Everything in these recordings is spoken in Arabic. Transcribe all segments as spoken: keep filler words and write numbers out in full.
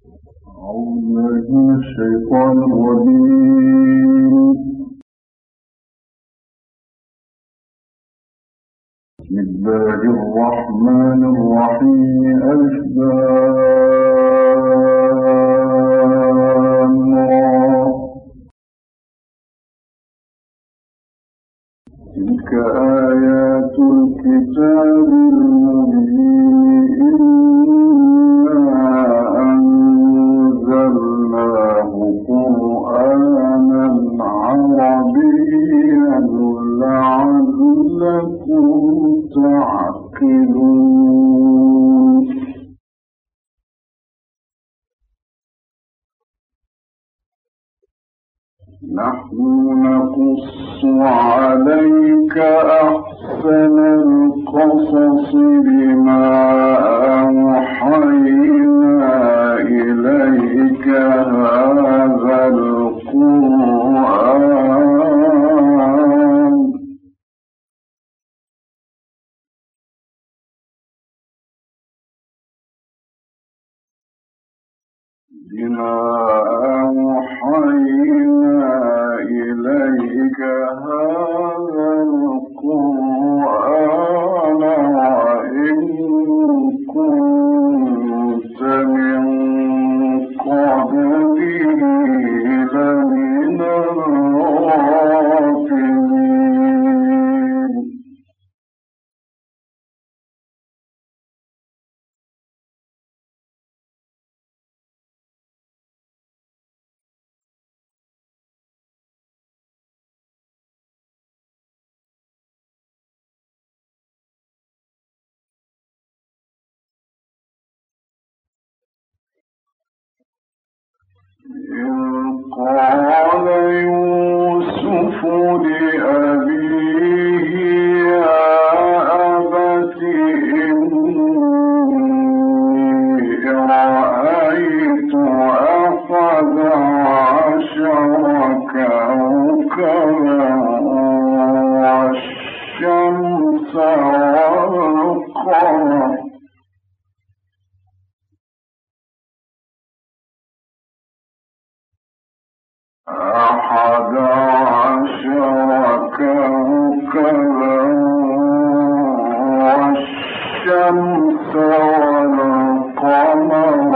أعوذ بالله من الشيطان الرجيم. بسم الله الرحمن الرحيم. ألف لام را. تلك آيات الكتاب المبين. نحن نقص عليك أحسن القصص بما أوحينا إليك هذا القرآن بما أوحينا إليك هذا القرآن وإن كنت من قبله لمن الغافلين. إذ قال يوسف لأبيه يا أبت إني رأيت أحد عشر كوكبا والشمس والقمر أحد عشر كوكبا والشمس والقمر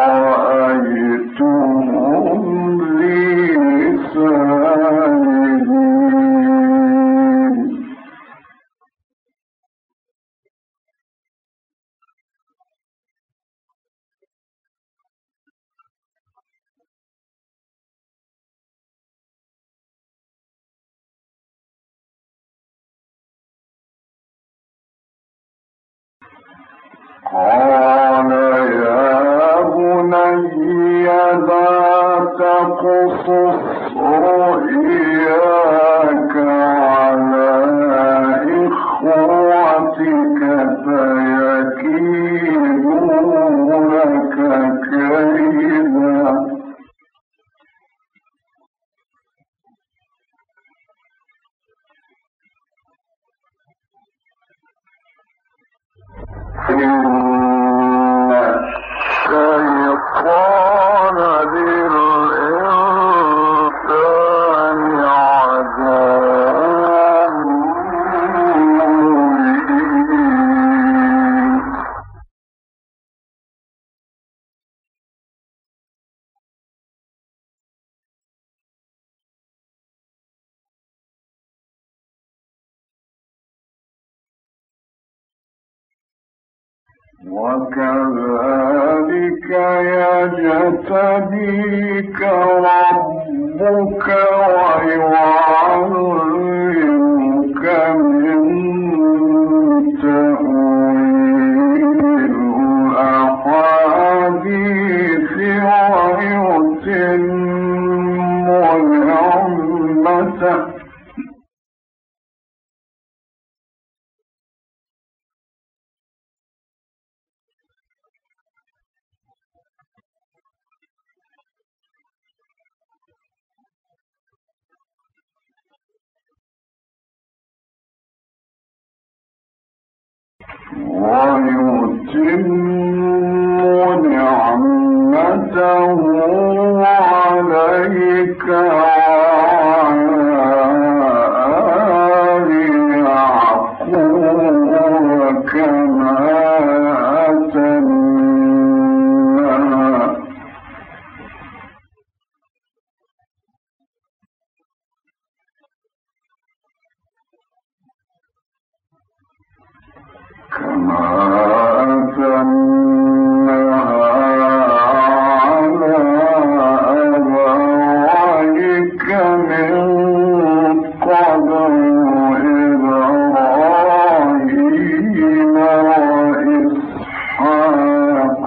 رأيتهم لي ساجدين. قال يا بني لا تقصص رؤياك على إخوتك فيكيدوا لك كيدا. إن الشيطان للإنسان عدو مبين. وكذلك يجتبيك ربك ويعلمك من تأويل الأحاديث ويتم نعمته عليك وعلى يعقوب كما أتمها كما أتمها على أبويك من قبل إبراهيم وإسحاق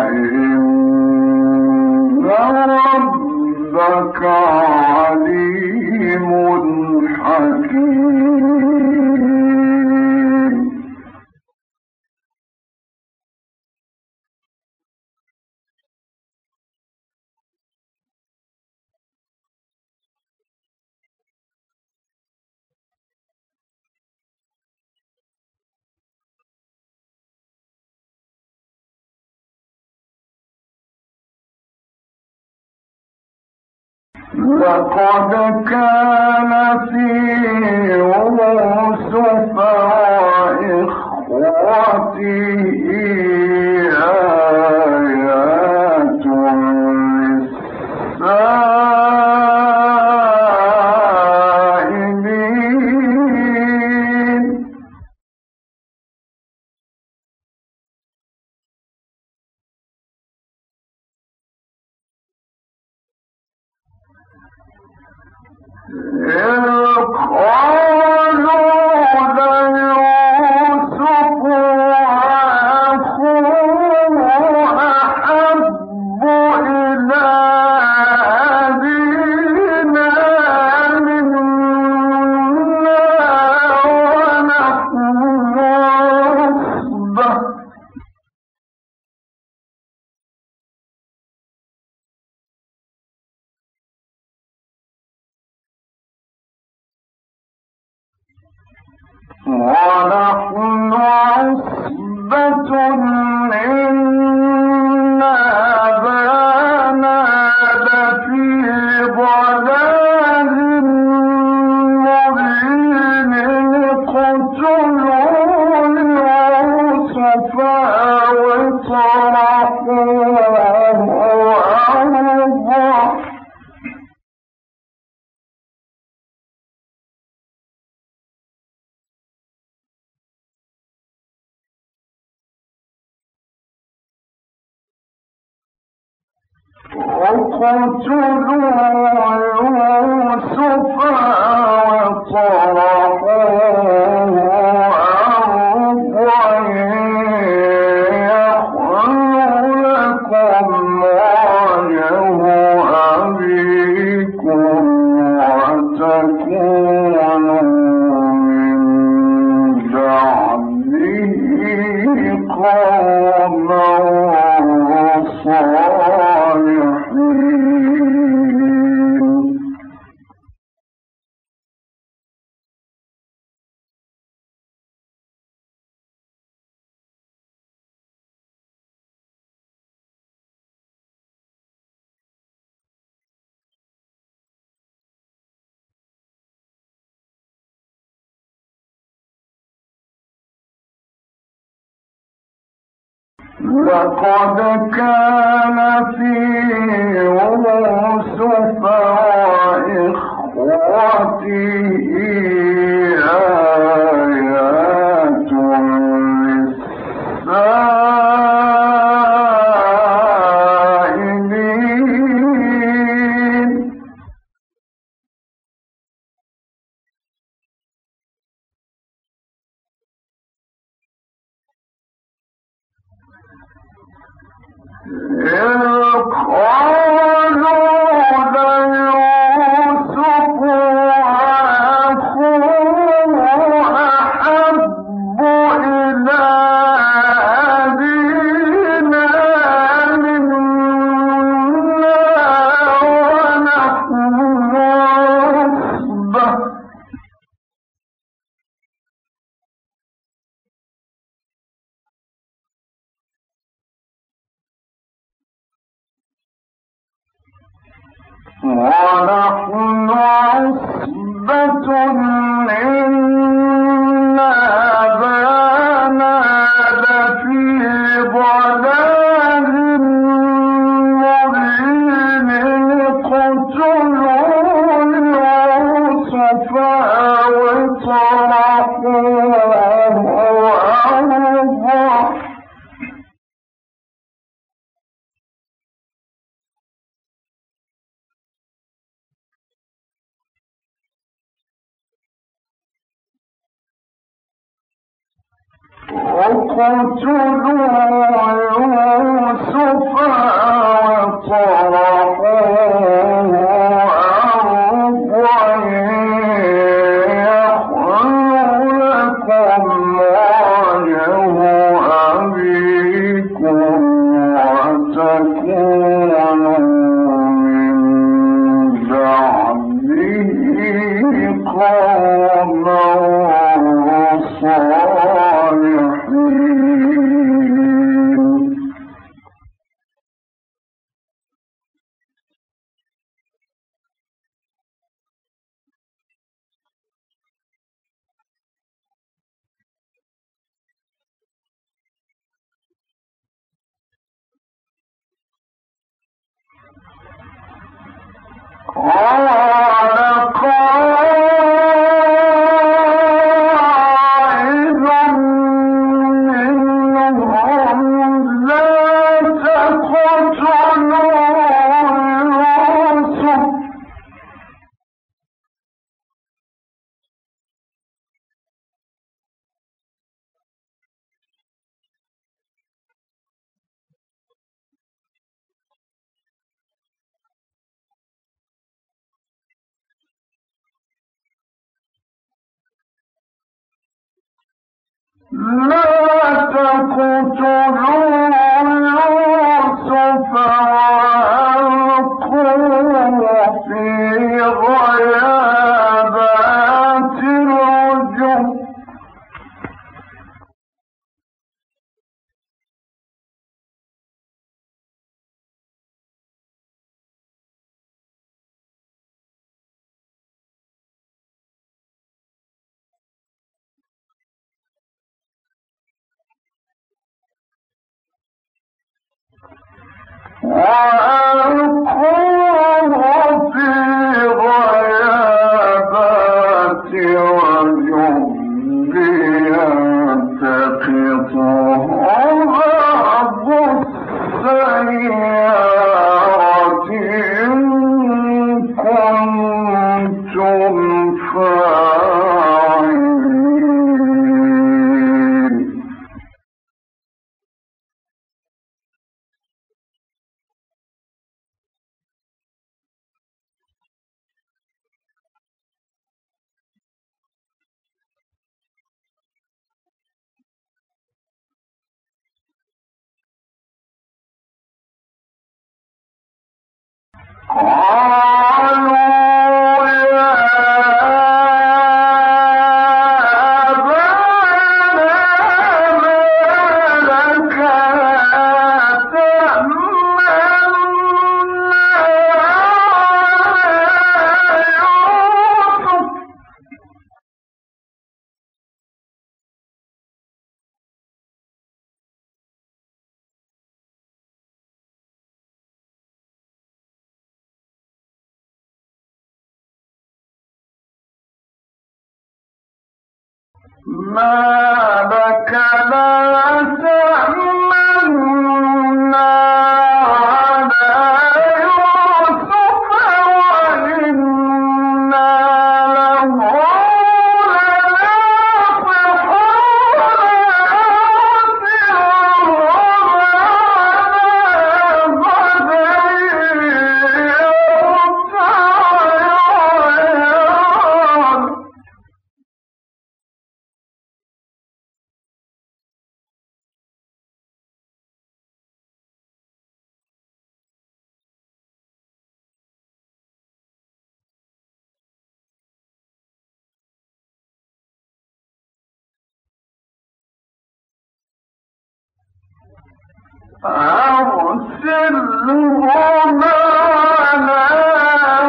إن ربك عليم حكيم. لقد كان في يوسف وإخوته آيات للسائلين. إذ قالوا ليوسف وأخوه أحب إلى أبينا منا ونحن عصبة ونحن عصبة إن أبانا لفي ضلال مبين. اقتلوا يوسف أو اطرحوه أرضا اقتلوا يوسف وطرحوه أرضا يخل لكم وجه أبيكم وتكونوا من بعده قوما صالحين. لقد كان في يوسف وإخوته آيات للسائلين. إذ قالوا ليوسف وأخوه أحب إلى أبينا منا ونحن عصبة ونحن عصبة إنا أبانا لفي ضلال مبين اقتلوا يوسف أو اطرحوه أرضا اقتلوا يوسف وطرحوه أرضا يخل لكم وجه أبيكم وتكونوا من بعده قوما صالحين. قال قائل منهم لا تقتلوا يوسف لا تقتلوا يوسف وألقوه في غيابات الجب وألقوه في غيابات الجب يلتقطه بعض السيارة إن كنتم فاعلين. قالوا يا أبانا ما لك لا تأمنا على يوسف ما لك لا تأمنا على يوسف وإنا له أرسله معنا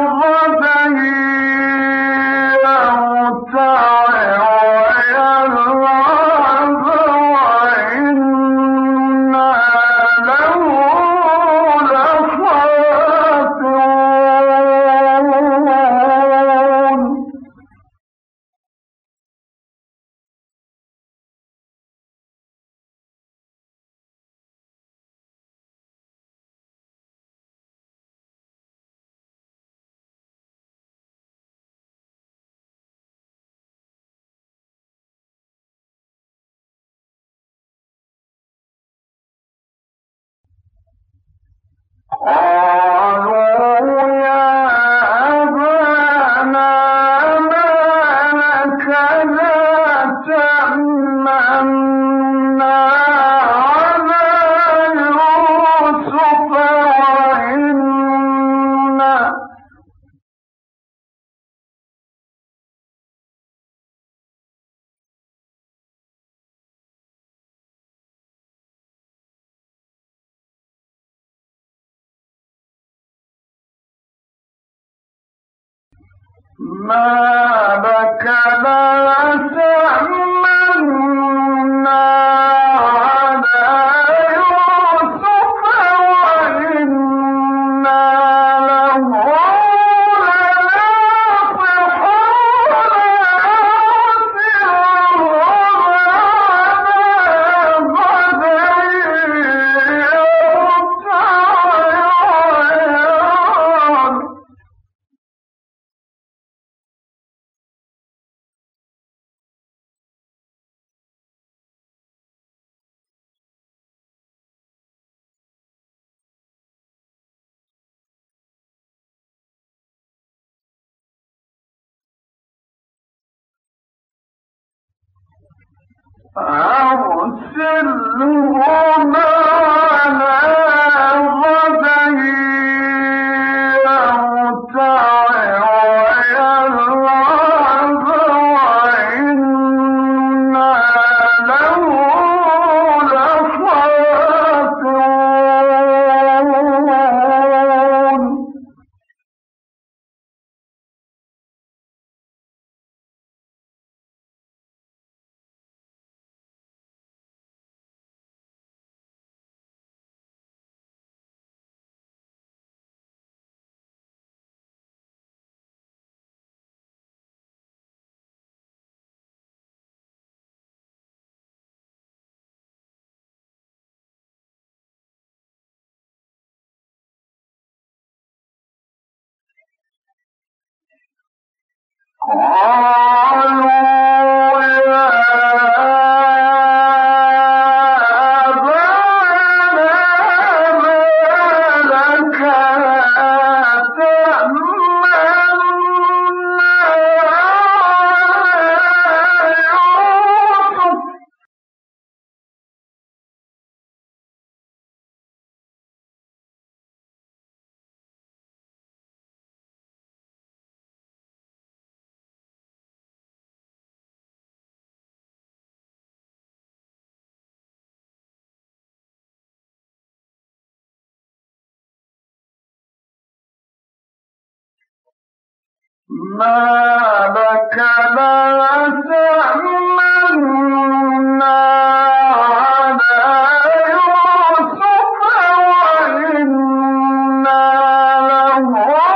قالوا يا أبانا ما لك لا تأمنا على يوسف وإنا ما لك لا تأمنا على يوسف وإنا له لناصحون أرسله معنا غدا يرتع ويلعب وإنا له لحافظون قالوا يا أبانا ما لك لا تأمنا على يوسف ما لك لا تأمنا على يوسف وإنا له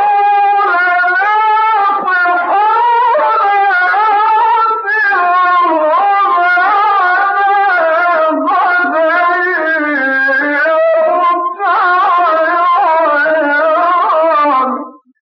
لناصحون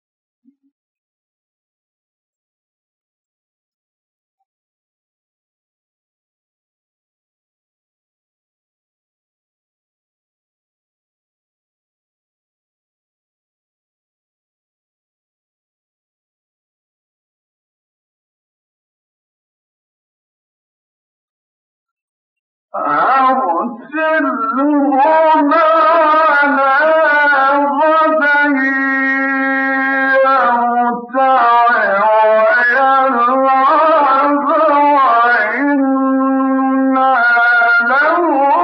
أرسله معنا غدا يرتع ويلعب وإنا له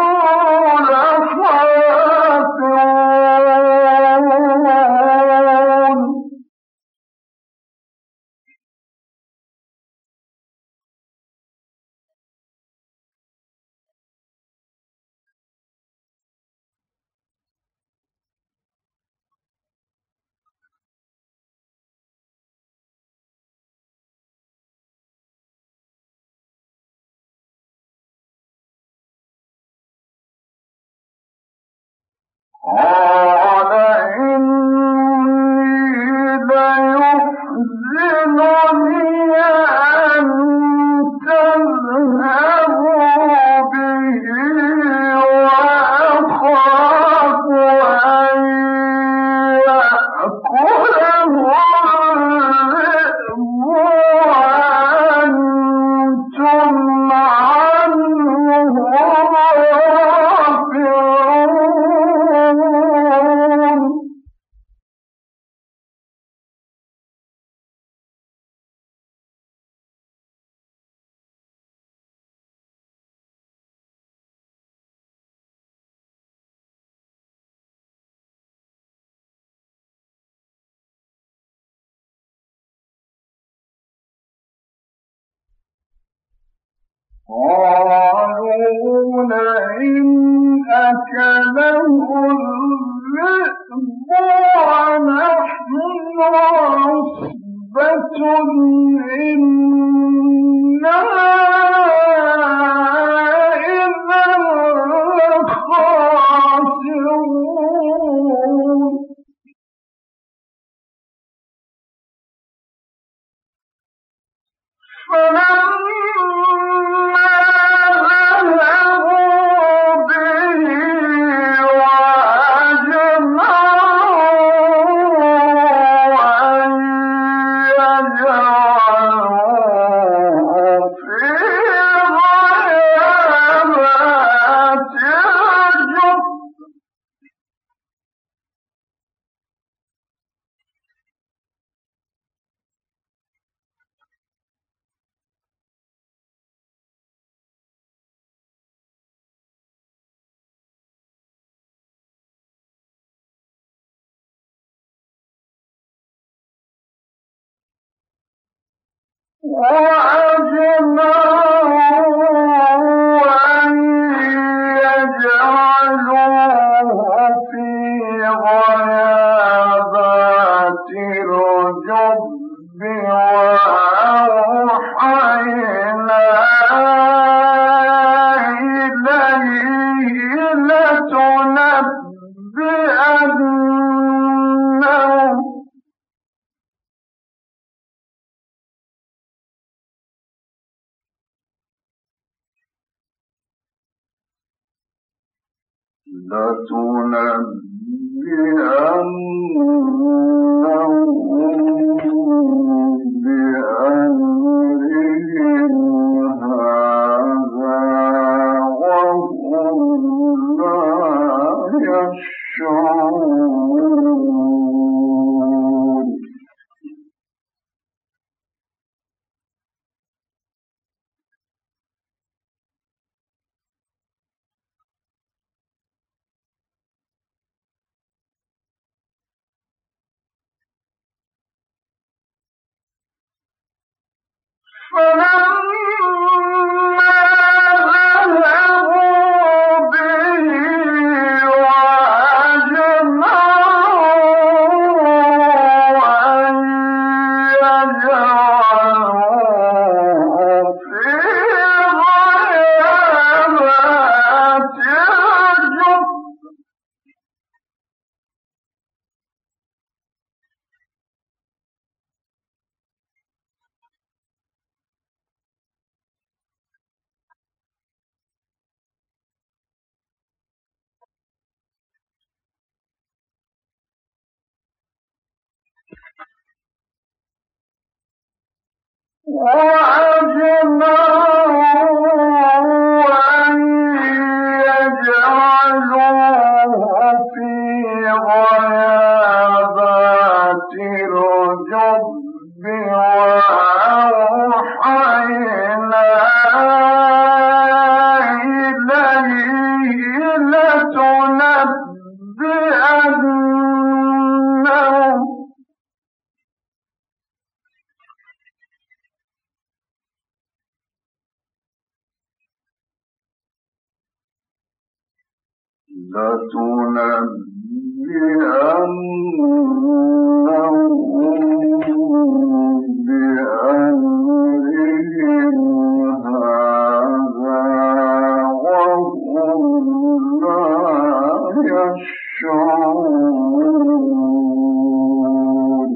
لحافظون قال إني ليحزنني أن تذهبوا به وأخاف أن قالوا لئن أكله الذئب ونحن عصبة إنا إذا لخاسرون فلما ذهبوا به وأجمعوا أن يجعلوه في غيابات الجب وأجمعوا أن يجعلوه في غيابات الجب وأوحينا إليه لتنبئنهم لتنبئنهم بأمرهم هذا وهم لا يشعرون فلما ذهبوا به وأجمعوا أن يجعلوه في غيابات الجب وأجمعوا أن يجعلوه في غيابات الجب وأوحينا إليه لتنبئنهم لتنبئنهم بأمرهم هذا وهم لا يشعرون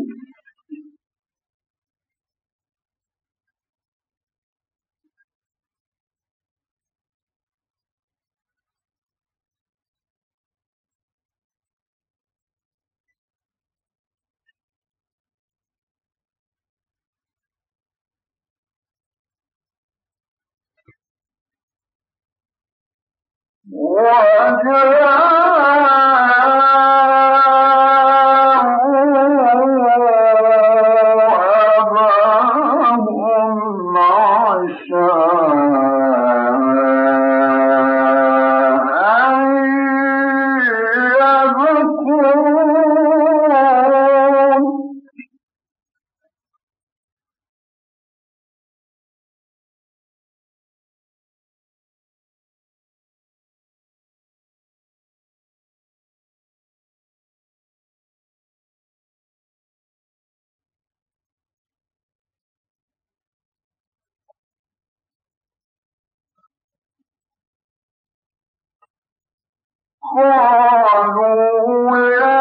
قالوا يا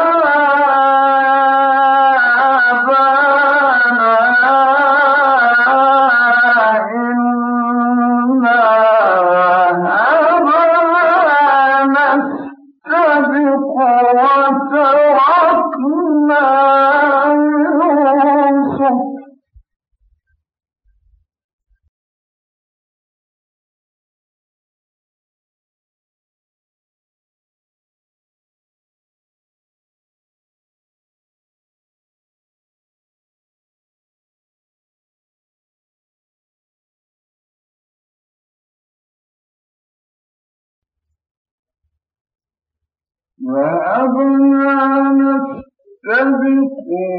ذهبنا نستبق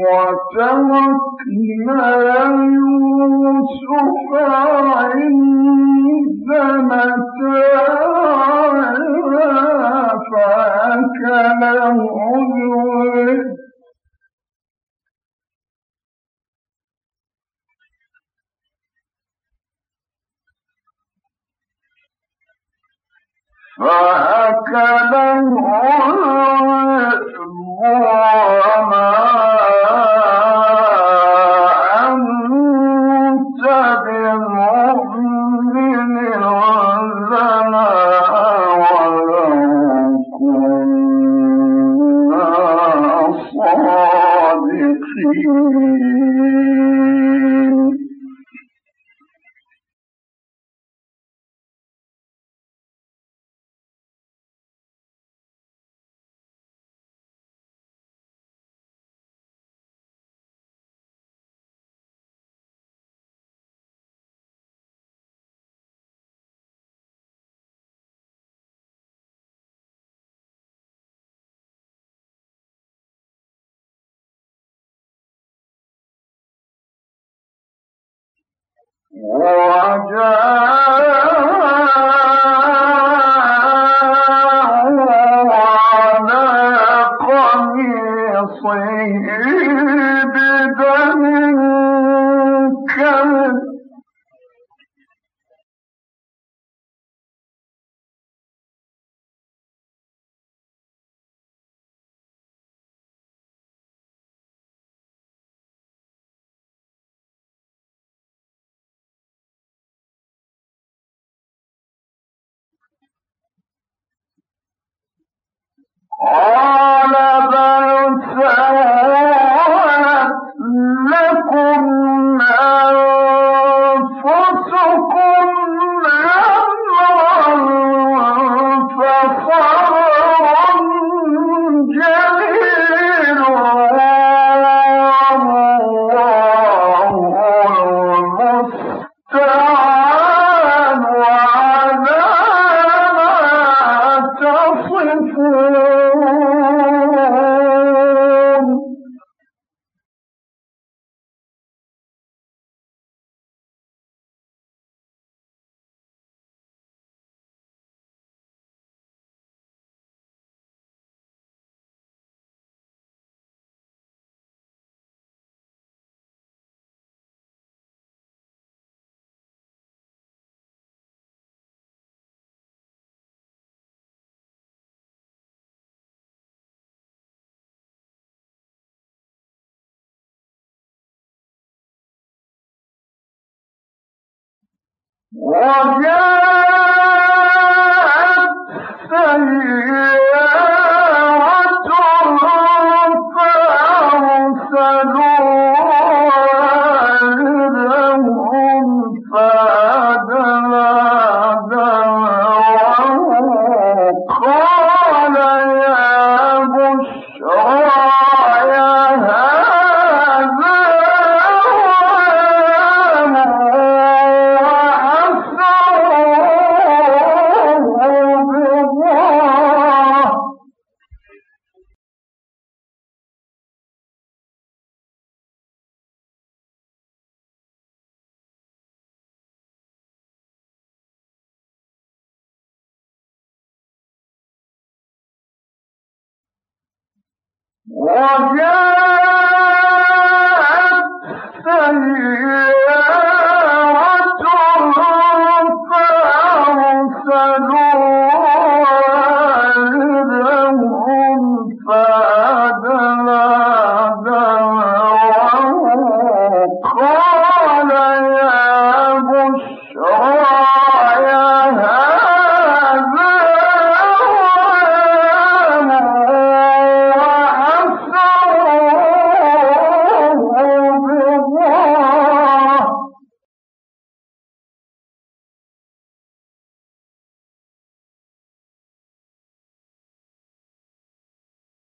وتركنا يوسف عند متاعنا فأكله الذئب فأكله الذئب وما أنت بمؤمن لنا ولو كنا صادقين. وجاءوا على قميصه بدم كذب قال بل سولت لكم أنفسكم أمرا فصبر جميل والله المستعان على ما تصفون. وجاءت سيارة فأرسلوا واردهم فأدلى دلوه قال يا بشرى يا وجاءت سيارة فأرسلوا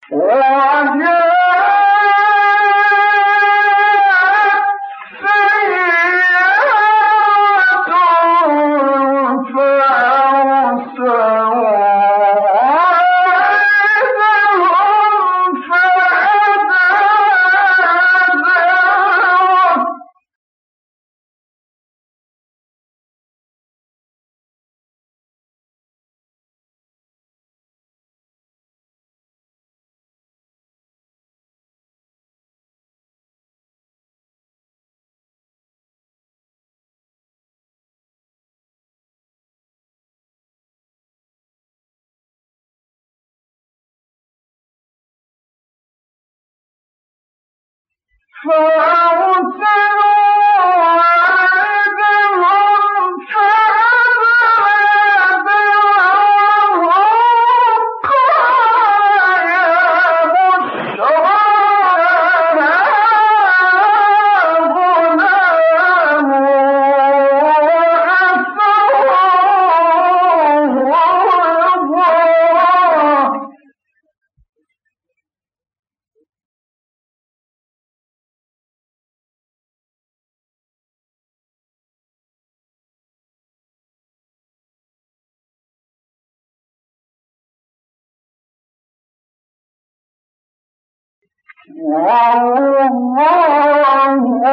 والله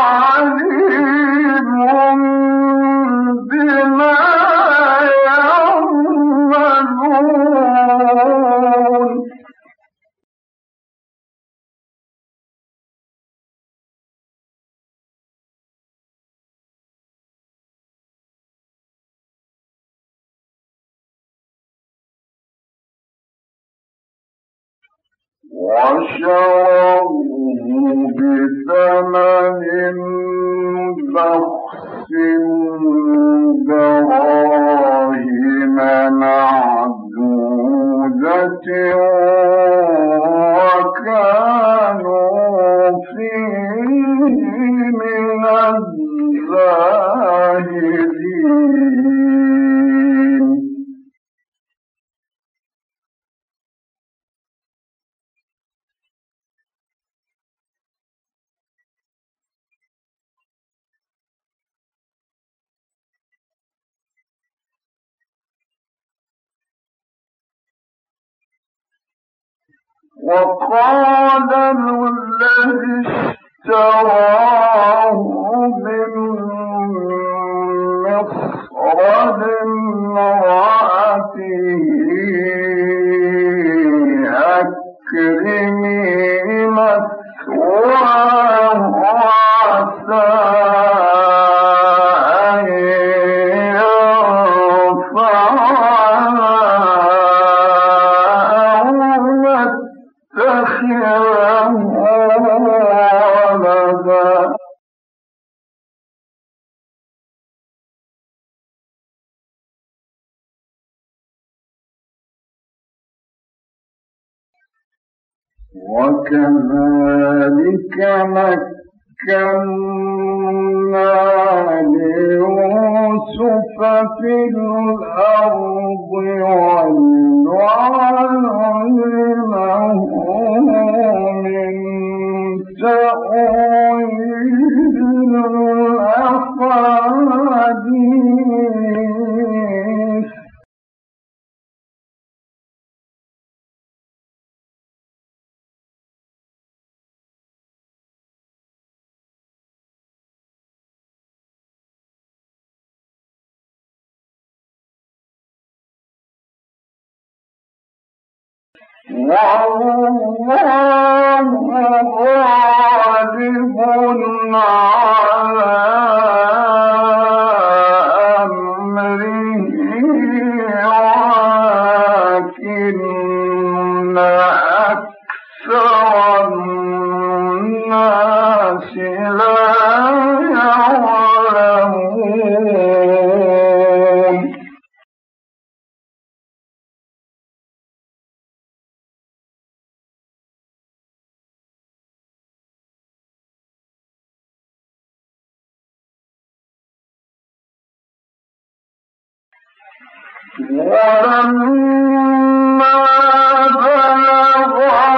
عليم بما يعملون وشروه بثمن بخس دراهم معدودة وكانوا فيه من الزاهدين وقال الذي اشتراه من مصر لامرأته أكرمي مثواه عسى أن ينفعنا وكذلك مكنا ليوسف في الأرض ونعلمه من تأويل الأحاديث والله غالب على أمره ولكن أكثر الناس لا يعلمون ولما بلغ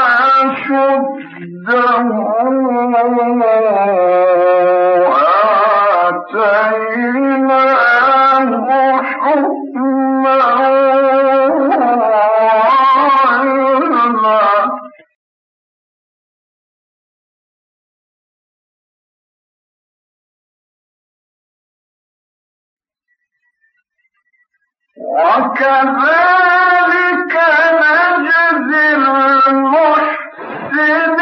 وكذلك نجزي المحسنين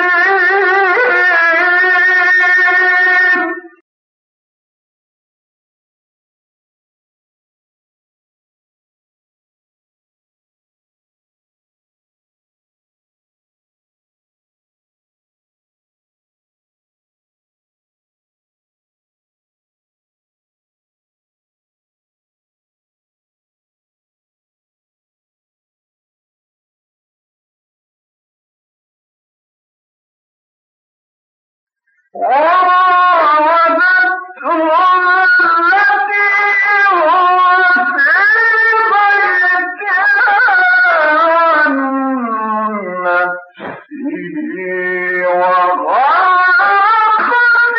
وراودته التي هو في بيتها عن نفسه وغلقت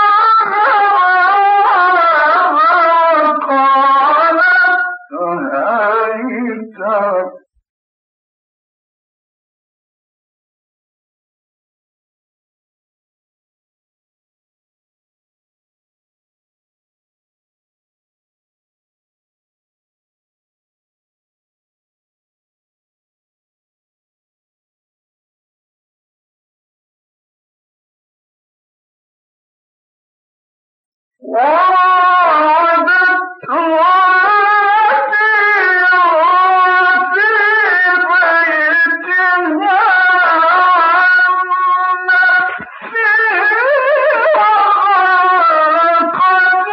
عليها وقالت هيت وراودته التي هو في بيتها عن نفسه وغلقت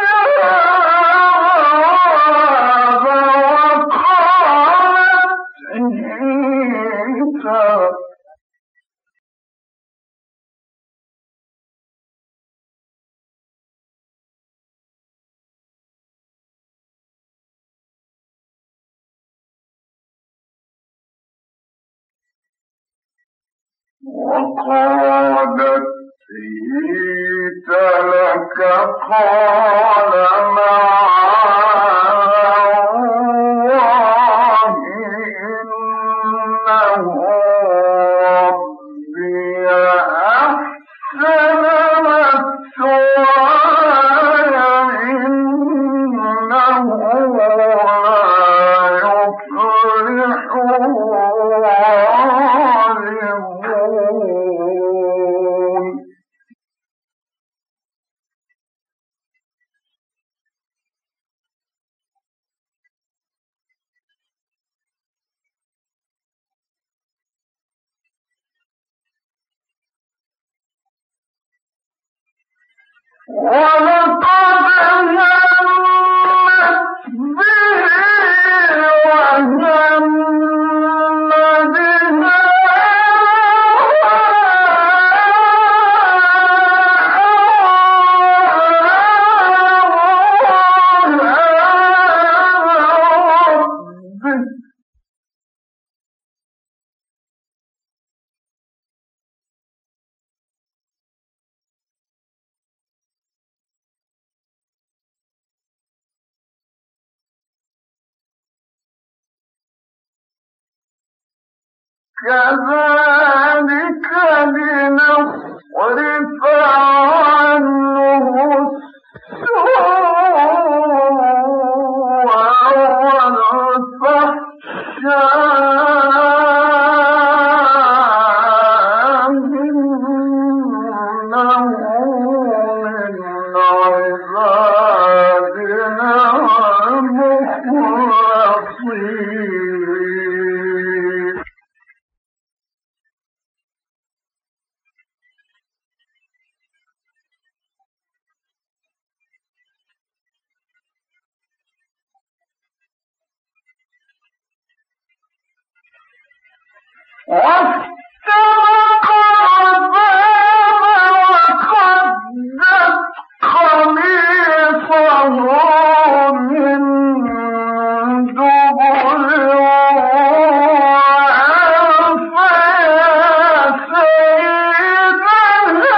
الباب وقالت هيت وقالت هيت لك قال معاذ الله إنه ربي أحسن مثواي إنه لا يفلح الظالمون ولقد همت به وهم بها كذلك لنصرف عنه السوء والفحشاء إنه من عبادنا المخلصين واستبق الباب وقدت قميصه من دبر وألف يا سيدها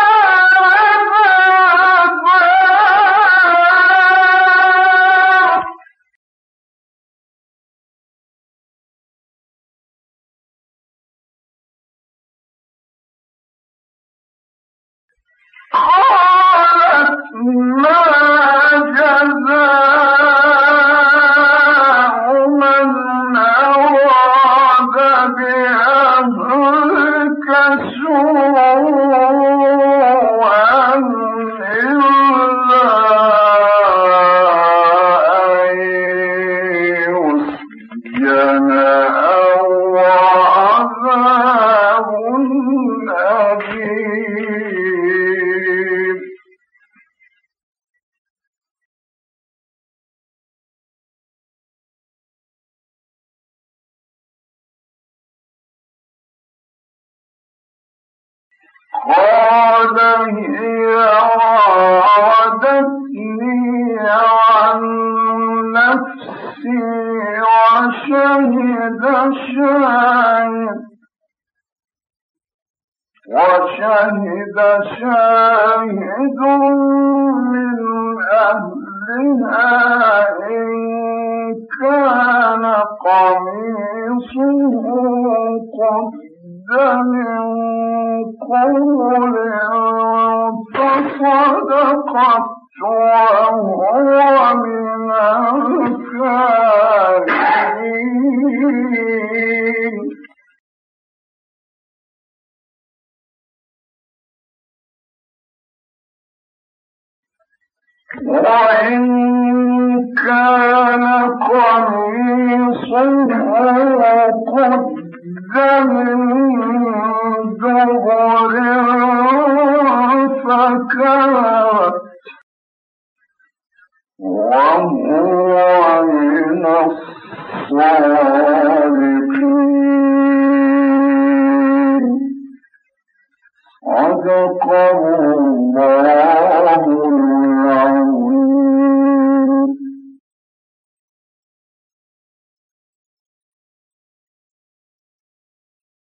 لبابا قالت ما جزاء يهلك سوءا إلا أن يسجن أو عذاب أليم. قال هي راودتني عن نفسي وشهد شاهد وشهد شاهد من أهلها إن كان قميصه قد من قول فصدقت وهو من الكاذبين. وإن كان قميصه قد من دبر فكانت وهو من الصادقين. صدق الله